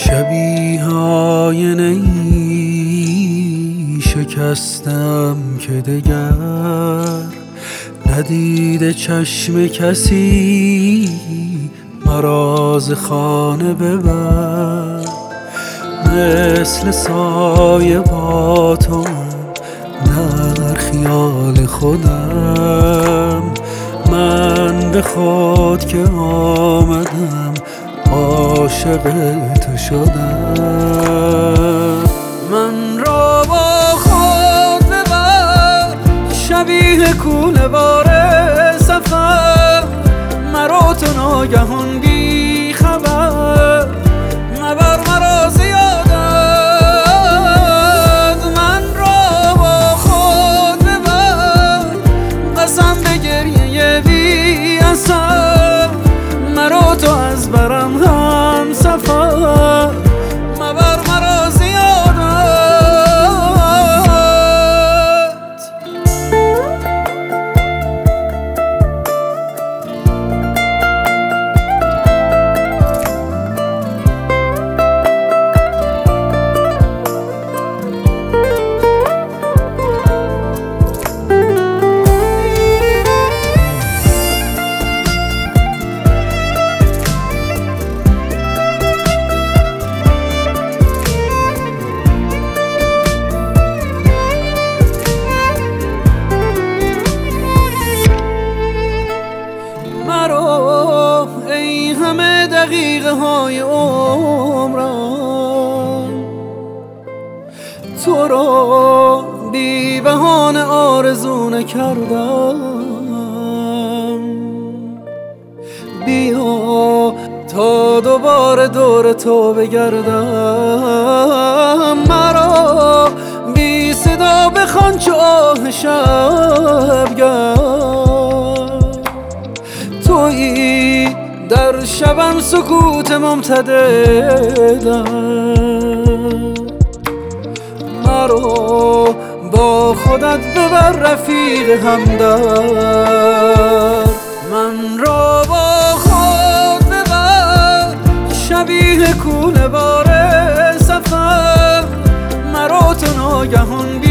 شبیه آینه ای شکستم که دگر ندیده چشم کسی مرا ز خانه ببر. مثل سایه با تو در خیال خودم، من به خود که آمدم عاشق تو شدم. من را با خود ببر شبیه کوله بار سفر، مرا تو ناگهان بی خبر مبر مرا زیادت. من را با خود ببر قسم به گریه بی اثر، مرا تو از برم هم سفر مبر مرا زیادت. ای همه دقیقه های عمرم تو را بی بهانه آرزو نکردم. بیا تا دوباره دور تو بگردم، مرا بی صدا بخوان چو آه شبگرد. تویی در شبم سکوت ممتددم، مرا با خودت ببر رفیق همدرد. من را با خود ببر شبیه کوله بار سفر، مرا تو ناگهان